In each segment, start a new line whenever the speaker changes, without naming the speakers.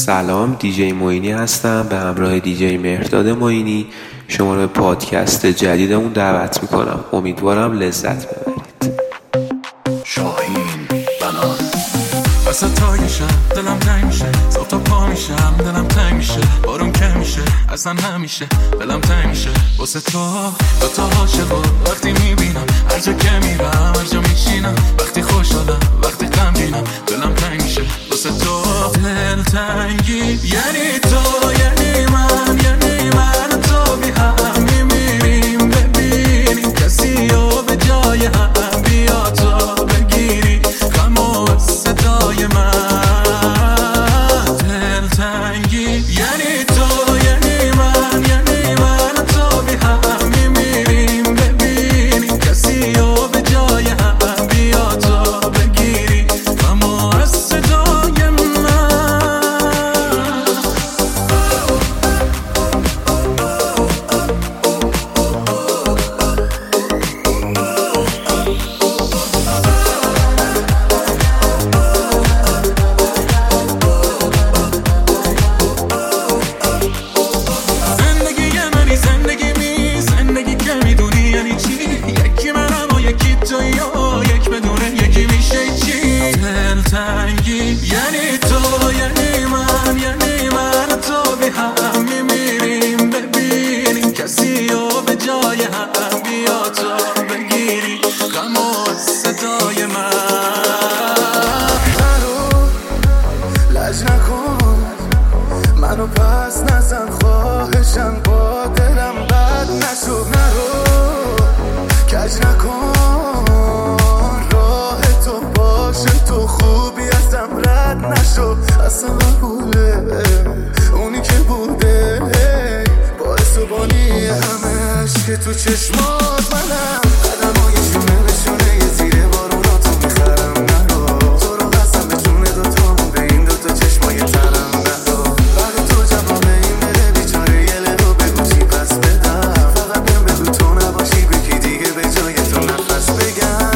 سلام، دیجی معینی هستم. به همراه دیجی مهرداد معینی شما رو به پادکست جدیدمون دعوت میکنم. امیدوارم لذت ببرید.
شاهین بنان وسط تایشم دلم تنگ میشه، صبح تا پا میشم دلم تنگ میشه، بارون کم میشه اصلا همیشه دلم تنگ میشه واسه تو دوتا عاشقو وقتی میبینم، هر جا که میرم هر جا میشینم، وقتی خوشحالم وقتی غمگینم دلم تنگ میشه واسه تو. دل تنگی یعنی تو، یعنی من تو بی هم میمیریم، ببینیم کسی رو به جای هم، بیا تو بگیری غم و صدای من. دل تنگی یعنی تو، یعنی من تو بی هم میمیریم، ببینیم کسی رو به جای هم، بیا تو بگیری غم و صدای من. یعنی تو، یعنی من تو بی هم میمیریم، ببینیم کسی رو به جای هم، بیا تو بگیری غم و صدای من.
نرو لج نکن منو پس نزن، خواهشم با دلم بد نشو. نرو کج نکن راه تو باشه، تو خوبی ازم رد نشو. اصلا قبوله اونی که بوده باعث و بانی همه عشق تو چشمات منم. قدمای شونه به شونه یه زیر بارونا تو میخرم. نرو تو رو قسم به جون دوتامون، به این دوتا چشمای ترم. نرو بعد تو جواب این بده بیچاره یه لبو بگو چی پس بدم. فقط بهم بگو تو نباشی بکی دیگه به جای تو نفس بگم.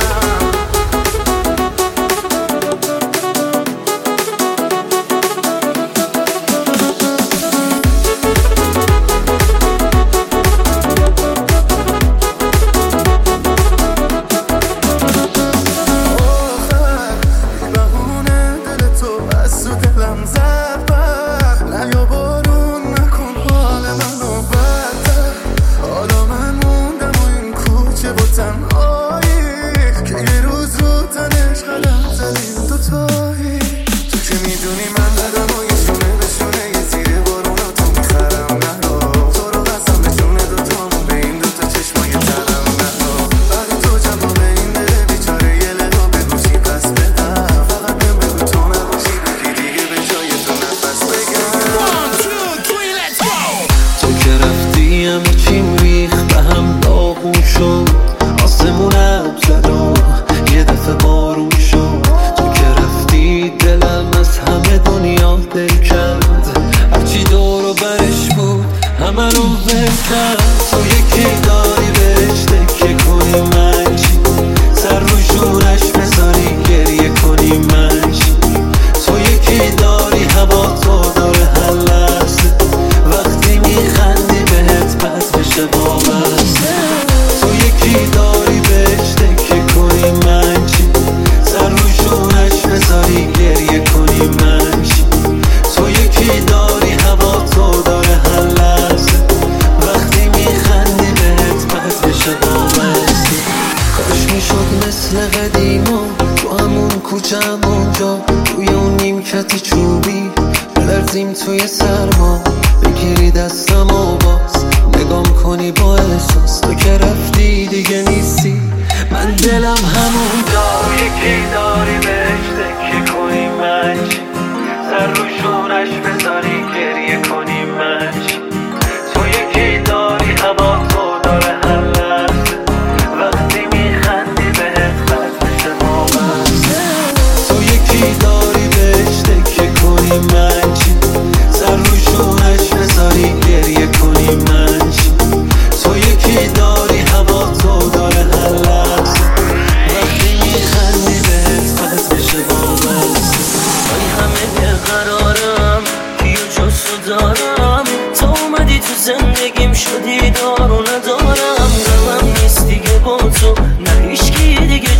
تو یکی داری بهش تکیه کنی من چی، سر رو شونش بذاری گریه کنی من چی. تو یکی داری هوا تو داره هر لحظه، وقتی میخندی بهت بد بشه وابسته. تو یکی داری بهش تکیه کنی من چی، سر رو شونش بذاری گریه کنی من چی. تو یکی داری هوا تو داره هر لحظه، وقتی میخندی بهت بد بشه وابسته. کاش میشد مثل قدیما تو همون کوچه همونجا، توی اون نیمکت چوبی بلرزیم توی سرما، بگیری دستم و باز نگام کنی با احساس. تو که رفتی دیگه نیستی، من دلم همون جا. یکی داری بهش تکیه کنی من چی، سر رو شونش بذاری گریه کنی من چی. تو یکی داری هوا تو داره هر لحظه، وقتی میخندی بهت بد بشه وابسته. تو یکی داری بهش تکیه کنی من چی، سر رو شونش بذاری گریه کنی من چی. تو یکی داری هوا تو داره هر لحظه، وقتی میخندی بهت بد بشه وابسته. ای همه قرارم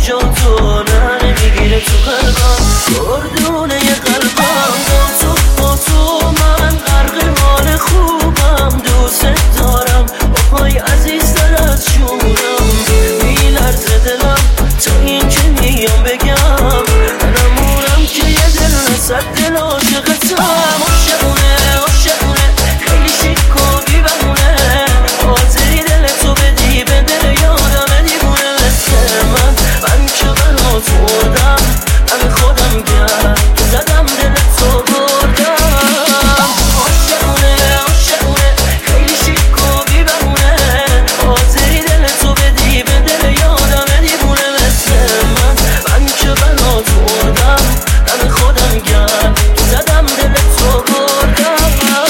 جا تو نمیگیره تو قلبم گردونه یه قلبم با تو من غرق حال خوبم دوست دارم با پای عزیزتر از جونم میلرزه دلم تا این که میام بگم منمونم که یه دل صد دل عاشقتم عاشقونه خیلی شیک و بی‌بهونه حاضری دل تو بدی به دل یادم دیوونه مثل من که برات مردم همه خودم گرد که زدم دل تو بردم عاشقونه خیلی شیک و بی‌بهونه حاضری دل تو بدی به دل یادم دیوونه مثل من که برات مردم همه خودم گرد که زدم دل تو بردم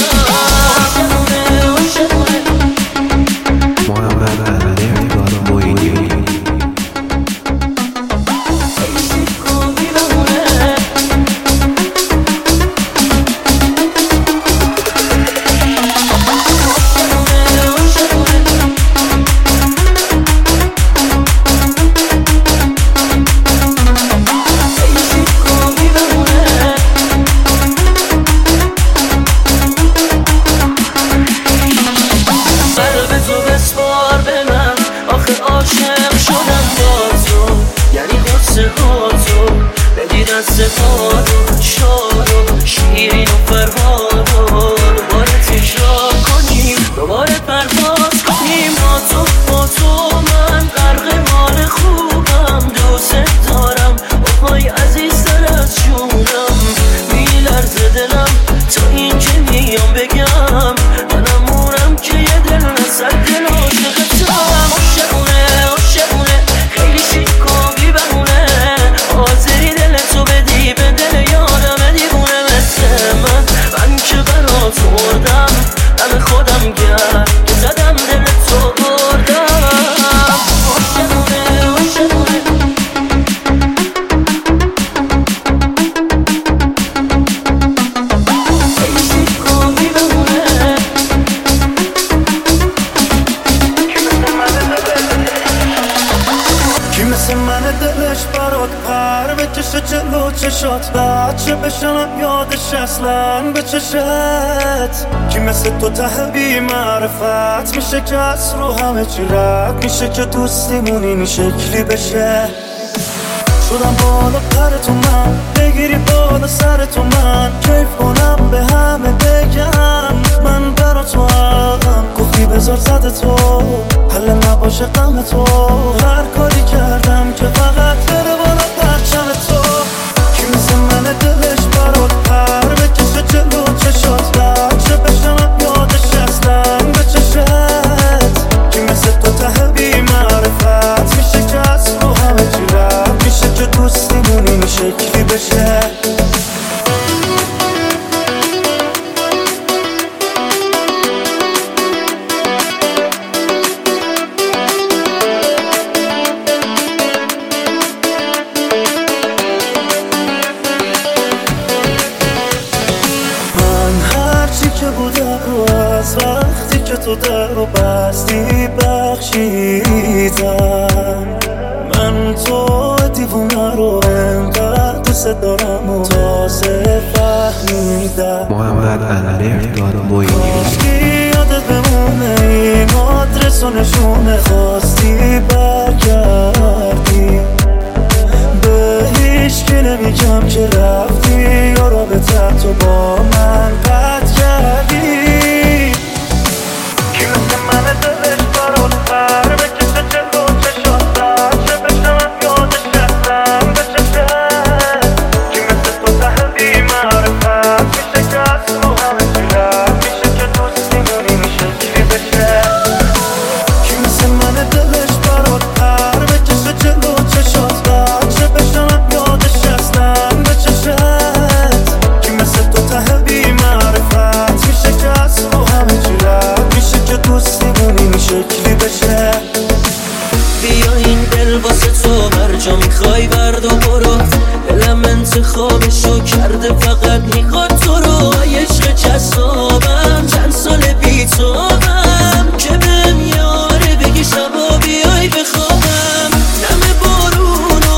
محمد امیرداد معینی
عاشق شدم با تو یعنی قصه ها تو بدی دست ها رو شاد و شیرین و فرهاد و دوباره تکرار کنیم دوباره پرواز کنیم با تو من غرق حال خوبم دوست دارم با پای عزیزتر از جونم میلرزه دلم تا این که میام بگم منمونم که یه دل نصد دل عاشقتم عاشقونه خیلی شیک و بی‌بهونه حاضری دل تو بدی به دل یادم دیوونه مثل من که برات مردم همه خودم گرد که زدم دل تو بردم عاشقونه خیلی شیک و بی‌بهونه کی مثل من دلش برات پر بکشه جلو چشات بچه بشنم یادش اصلا به چشت کی مثل تو ته بی معرفت میشه که از رو همه چی رد میشه که دوستیمون این شکلی بشه شدم بالا پر تو من بگیری بالا سر تو من کیف کنم به همه بگم من برا تو هم گفتی بذار زده تو حل نباشه غم تو هر کاری کردم که فقط بره بالا پرچم تو کی مثل من دلش برات پر بکشه جلو چشات بچه بشنم یادش اصلا به چشت کی مثل تو ته بی معرفت میشه که از رو همه چی رد میشه که دوستیمون این شکلی بشه از وقتی که تو در رو بستی بخشیدم من تو دیوونه رو انقدر دوست دارم و تازه فهمیدم
محمد امیرداد معینی
خواستی یادت بمونه این آدرس و نشونه خواستی برگردی به هیچ که نمیگم که رفتی یا رابطه تو با من قطع کردی کی مثل من دلش برات پر بکشه جلو چشات بچه بشنم یادش اصلا به چشت کی مثل تو ته بی معرفت میشه که از رو همه چی رد میشه که دوستیمون این شکلی بشه کی مثل من دلش برات پر بکشه جلو چشات بچه بشنم یادش اصلا به چشت کی مثل تو ته بی معرفت میشه که از رو همه چی رد میشه که دوستیمون این شکلی بشه بیا این دل واسه تو هر جا میخوای برد و برو دلم انتخابشو کرده فقط میخواد تو رو عشق جذابم چند سال بی توام که بهم یاره بگی شبا بیای بخوابم نم بارون و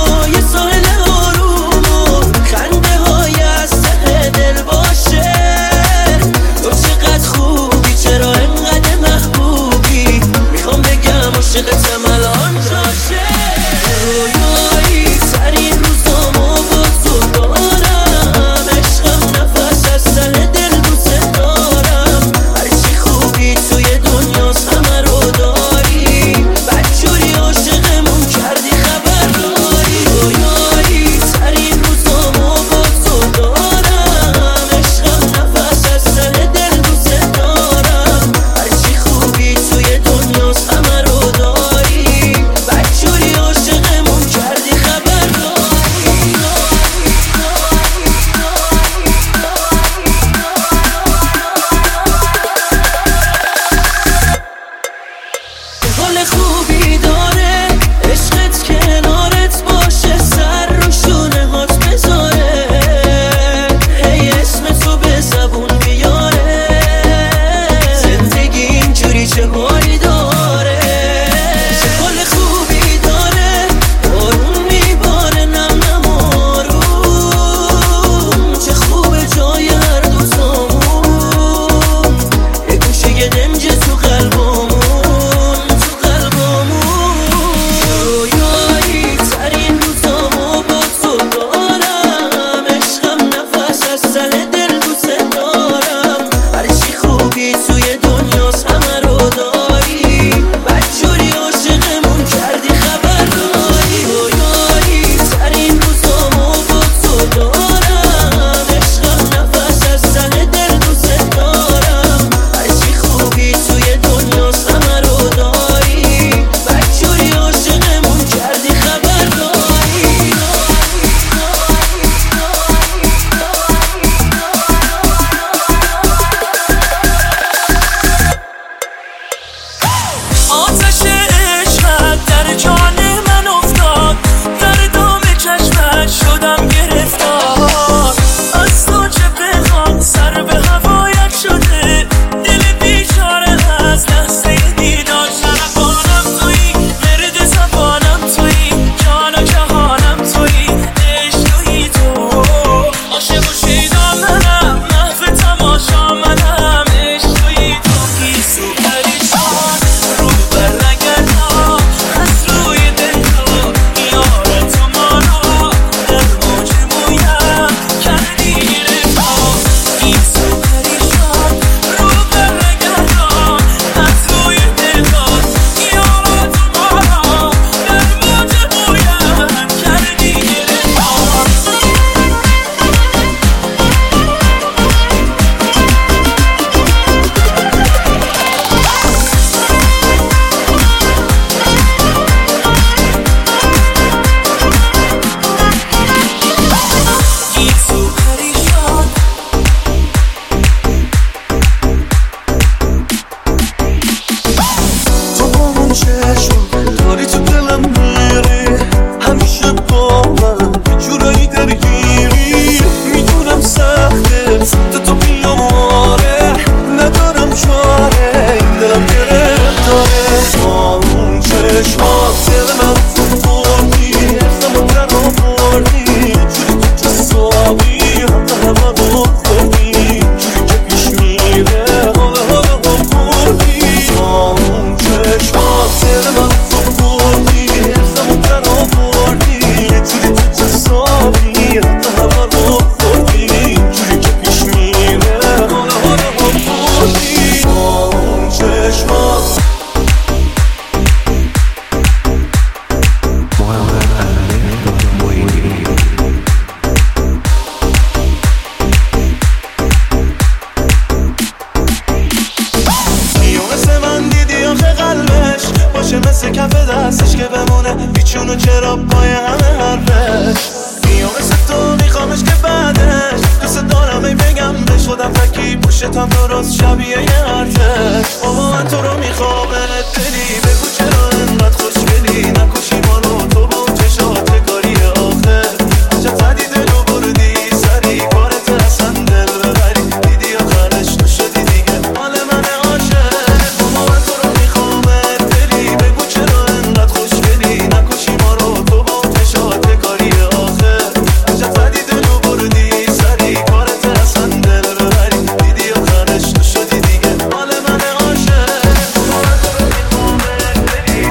همه حرفش. میام مثل تو میخوامش که بعدش دوست دارم ای بگم بهش خودم فکی پشتم درست شبیه یه ارتش. بابا من تو رو میخوامت دلی بگو چرا انقدر خوشگلی نکشی ما رو تو با اون چشات کاری آخر. عجب زدی دلو بردی سری کارت اصلا دل ببری دیدی آخرش تو شدی دیگه مال من عاشق. بابا من تو رو میخوامت دلی بگو چرا انقدر خوشگلی نکشی ما رو تو با اون چشات کاری آخر. عجب زدی دلو بردی سری کارت اصلا دل ببری دیدی آخرش تو شدی دیگه مال من عاشق. بابا من تو رو میخوامت دلی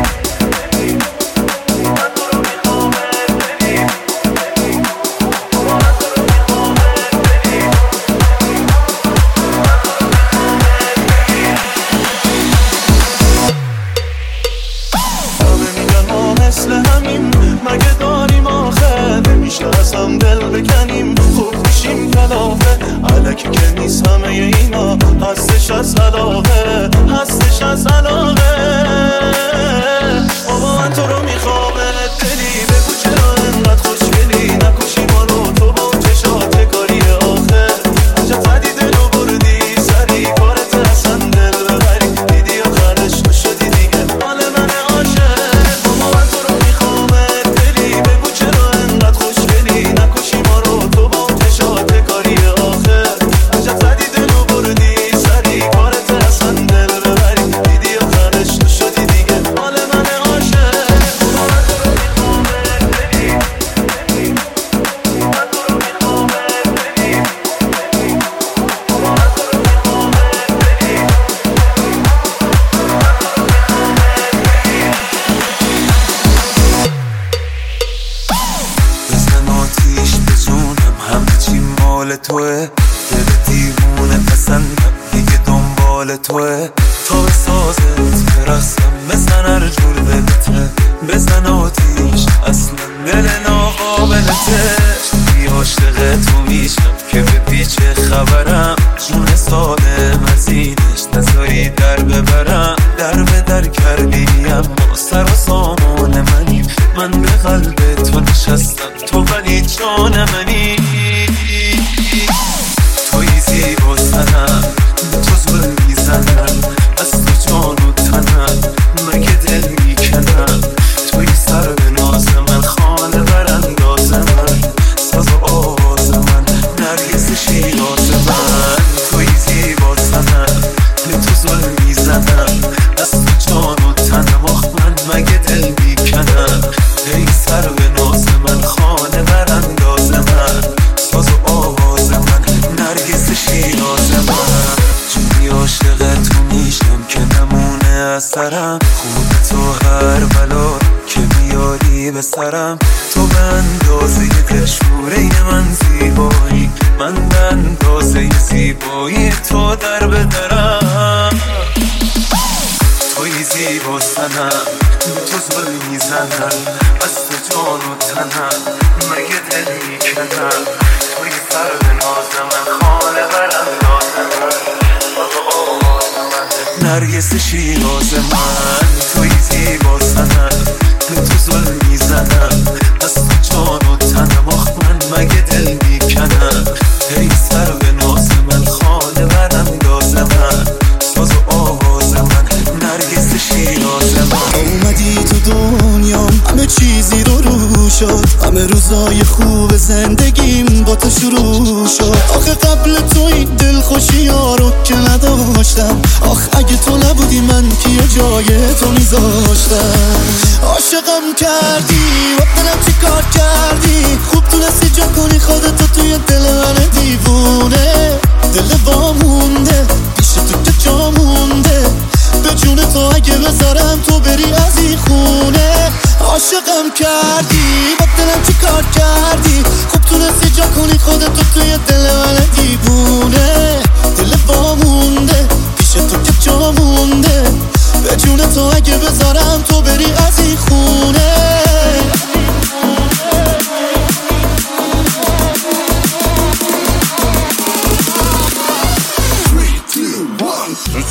من تو رو میخوامت دلی بابا من تو رو میخوامت دلی همه میگن ما مثل همیم مگه داریم آخه نمیشناسم دل بکنیم خوب میشیم کلافه علکی که نیست همه اینا هستش از علاقه هستش از علاقه. بابا من تو رو میخوامت دلی بگو چرا انقدر خوشگلی نکشی ما رو تو با اون چشات کاری آخر. عجب زدی دلو بردی سری کارت اصلا دل ببری دیدی آخرش تو شدی دیگه مال من عاشق. بابا من تو رو میخوامت دلی بگو چرا انقدر خوشگلی نکشی ما رو تو با اون چشات کاری آخر. عجب زدی دلو بردی سری کارت اصلا دل ببری دیدی آخرش تو شدی دیگه مال من عاشق. بابا من تو رو میخوامت دلی من تو رو میخوامت دلی بابا من تو رو میخوامت دلی بزن آتیش به جونم همه چی مال توه دل دیوونه پسندم دیگه دنبال توه تا به سازت برسم بزن هر جور دلته بزن آتیش اصلا دل ناقابلته بی عاشق تو میشم که به پیچه خبرم جون سالم از اینش نذاری در ببرم در به در کردی اما سر و سامان منی من به قلب تو نشستم تو ولی جان منی توی زیبا سنم تو ظلم میزنم از تو جان و تنم مگه دل میکنم توی سر به ناز من خانه برانداز من ساز و آواز من نرگس شیراز من توی زیبا سنم تو ظلم میزنم از تو جان و تنم آخ من مگه دل میکنم ای سر به ناز من خانه برانداز من ساز و آواز من نرگس شیراز من جوری عاشق تو میشم که نمونه از سرم خوب تو هر بلا که بیاری به سرم تو به اندازه دلشوره من زیبایی من به اندازه زیبایی تو در بدرم توی زیبا سنم تو ظلم میزنم از تو جان و تنم مگه دل میکنم توی سر به ناز من خانه برانداز من نرگس شیراز من توی زیبا سنم تو ظلم میزنم از تو جان و تنم آخ من مگه دل میکنم ای سر به ناز من خانه برانداز من ساز و آواز من نرگس شیراز من
اومدی تو دنیام همه چیزی رو شد همه روزای خوب زندگیم با تو شروع شد آخه قبل تو این دل خوشی ها رو که نداشتم آخ اگه تو نبودی من کیه جای تو میذاشتم عاشقم کردی و دلم چی کار کردی خوب تونستی جا کنی خودتو توی دل من دیوونه دل وامونده پیش تو که جا مونده به جون تو اگه بذارم تو بری از این خونه عاشقم کردی با دلم چی کار کردی خوب تونستی جا کنی خودتو توی دل من دیوونه دل وامونده پیش تو که جا مونده به جون تو اگه بذارم تو بری از این خونه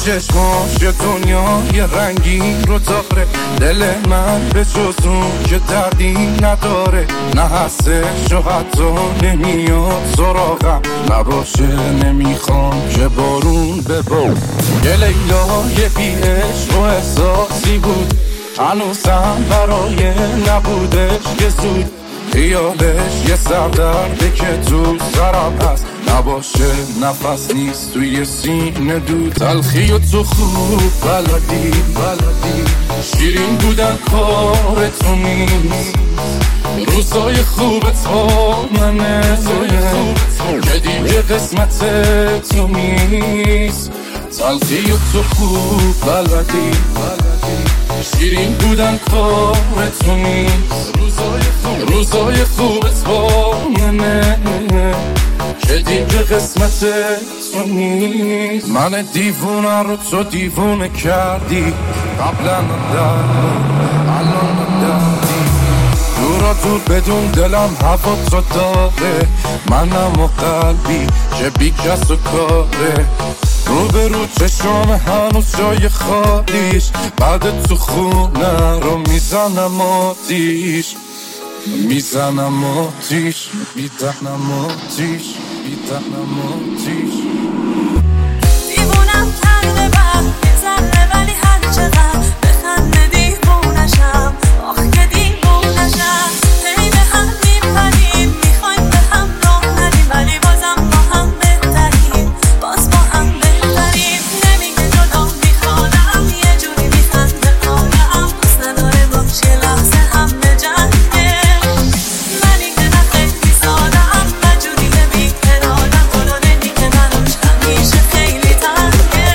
چشماش یه دنیای رنگین رو داره، دل من به جز اون که دردی نداره، نه هستش و حتی نمیاد سراغم، نباشه نمیخوام که بارون ببار. یه لیلای بی عشق و احساسی بود، هنوزم برای نبودش یه زود، خیالش یه سردرده که تو سرم هست، نباشه نفس نیست توی سینه دود. تلخی و تو خوب بلدی شیرین بودن کار تو نیست، روزای خوبت با منه که دیگه قسمت تو نیست. تلخی و تو خوب بلدی شیرین بودن کار تو نیست، روزای خوبت با منه که دیگه قسمت تو نیست. من دیوونه رو تو دیوونه کردی، قبلا الان دردی، دورا دور بدون دلم هوا تو داره، منم و قلبی که بی کس و کاره، رو به رو چشام هنوز جای خالیش، بعد تو خونه رو میزنم آتیش، میزنم آتیش، میزنم آتیش، میزنم آتیش.
دیوونم کرده یه ذره، ولی هر چقدر بخنده دیوونشم، آخ که دیوونشم. هی به هم میپریم، میخوایم به هم راه ندیم، ولی بازم با هم بهتریم، باز با هم بهتریم. نمیگه جدا میخوانم، یه جوری میخنده آدم، بس نداره باش یه لحظه هم به جنگه، منی که نه خیلی سادم و جوری بی ارادم، خدا نمیگه منوش همیشه خیلی تنگه.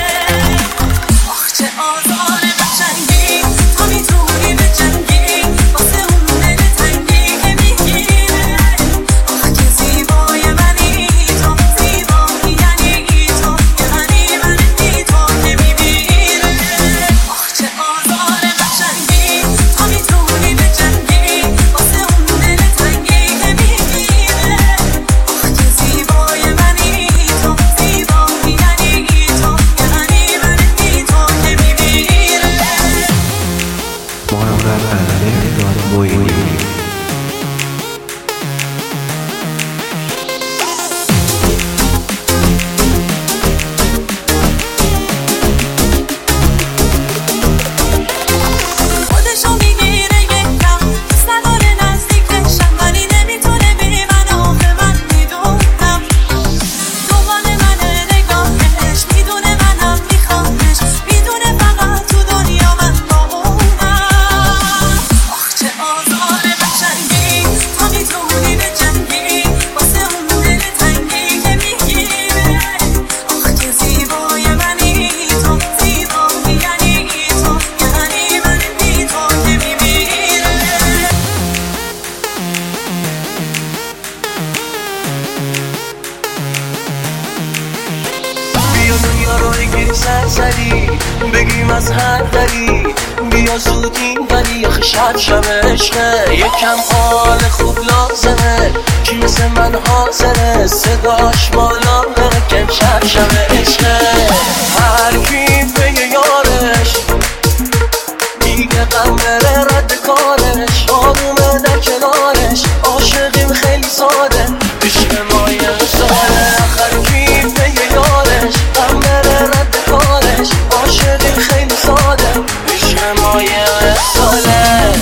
آخ چه آزار قشنگی، تا میتونی به جنگی واسه اون دل تنگی که میگیره. آخ که زیبای منی تو، زیبایی یعنی تو، یعنی منی تو که میمیره. آخ چه آزار قشنگی، تا میتونی به جنگی واسه اون دل تنگی که میگیره. آخ که زیبای منی تو، زیبایی یعنی تو، یعنی منی تو که میمیره.
محمد مهرداد معینی.
خودشو میگیره یکم، دوست نداره نزدیکشم، ولی نمیتونه بی من، آخه من میدونم دنبال منه نگاهش، میدونه منم میخوامش، میدونه فقط تو دنیا من با اونم. آخ چه آزار قشنگی، تا میتونی به جنگی واسه اون دل تنگی که میگیره. آخ که زیبای منی تو، زیبایی یعنی تو، یعنی منی تو که میمیره.
بیا دنیا رو بگیری سرسری، بگیم از هر دری، بیا زود این ولی آخه شب عشقه، یکم حال خوب لازمه، کی مثل من حاضره صداش بالا بره که امشب عشقه. هر کی به یه یارش میگه غم بره رد کارش، آرومه در کنارش، عاشقیم خیلی ساده، عشق ما یه مثاله. هر کی به یه یارش غم بره رد کارش، عاشقیم خیلی ساده، عشق ما یه مثاله.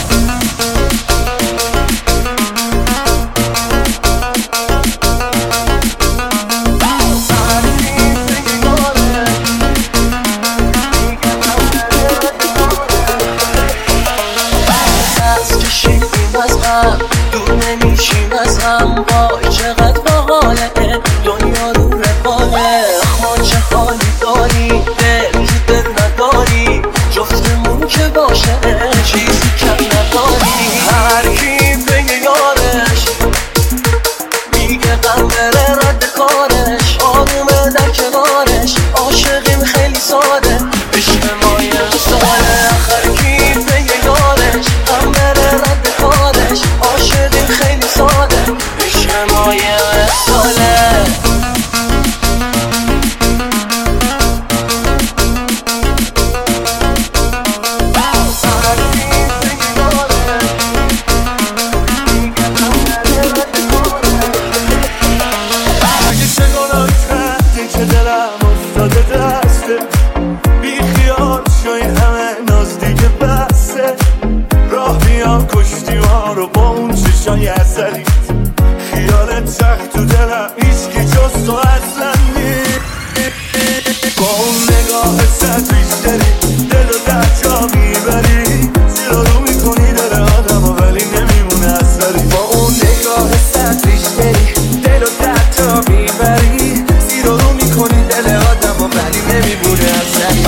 زدی خیالت سخت تو دلم هیچکی جز تو اصلا نیست با اون نگاه سطریش داری دل و در جا میبری زیر رو میکنی دل آدم و ولی نمیمونه اثری با اون نگاه سطریش داری دل و در جا میبری زیر رو میکنی دل آدم و ولی نمیمونه اثری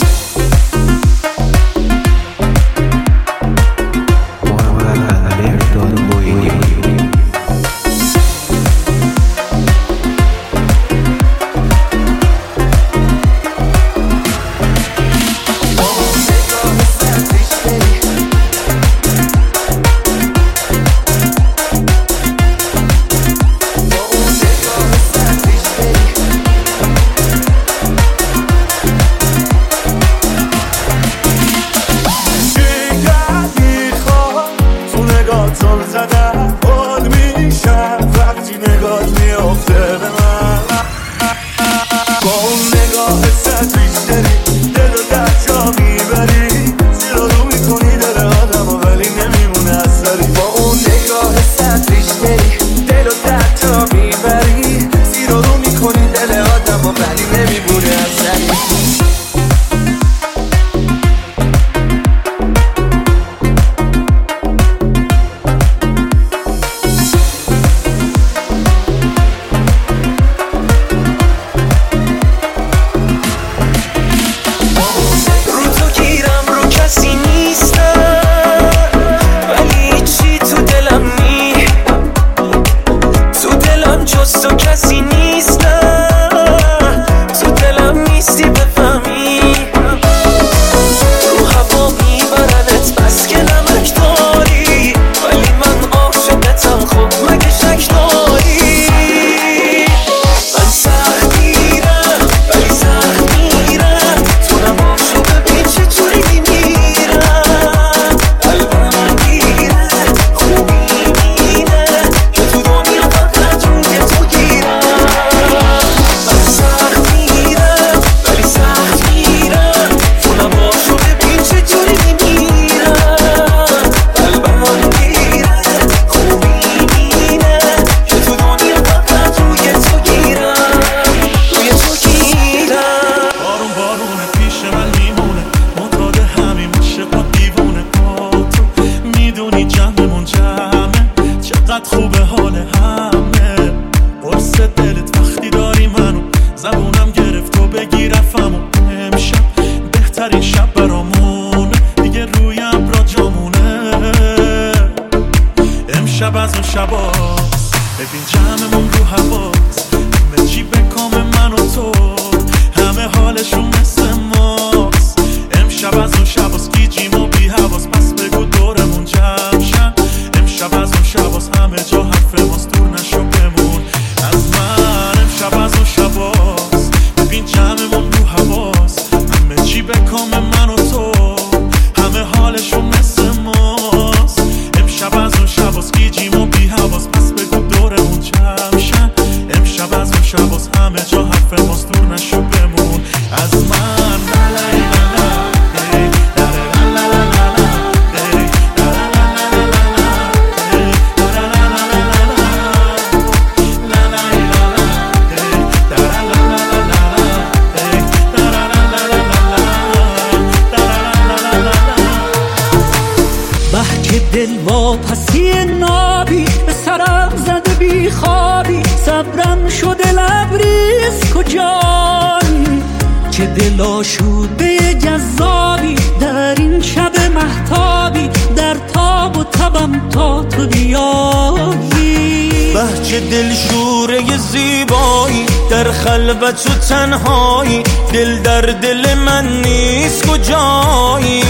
و تو تنهایی دل در دل من نیست کجایی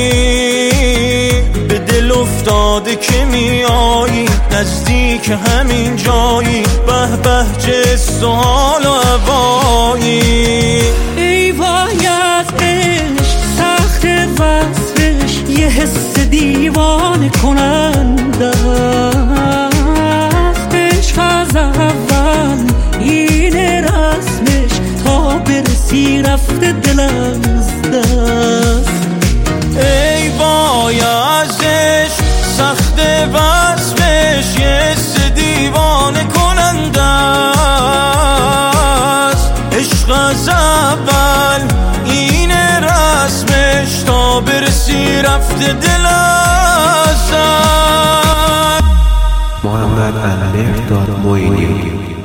به دل افتاده که میایی نزدیک همین جایی به به سوال و هوایی
ای وای از عشق سخت وصفش یه حس دیوانه کننده عشق از اول این رسمش تا برسی رفته دل از دست
ای وای ازش سخت وصفش یه رفته دل ازم.
محمد مهرداد معینی.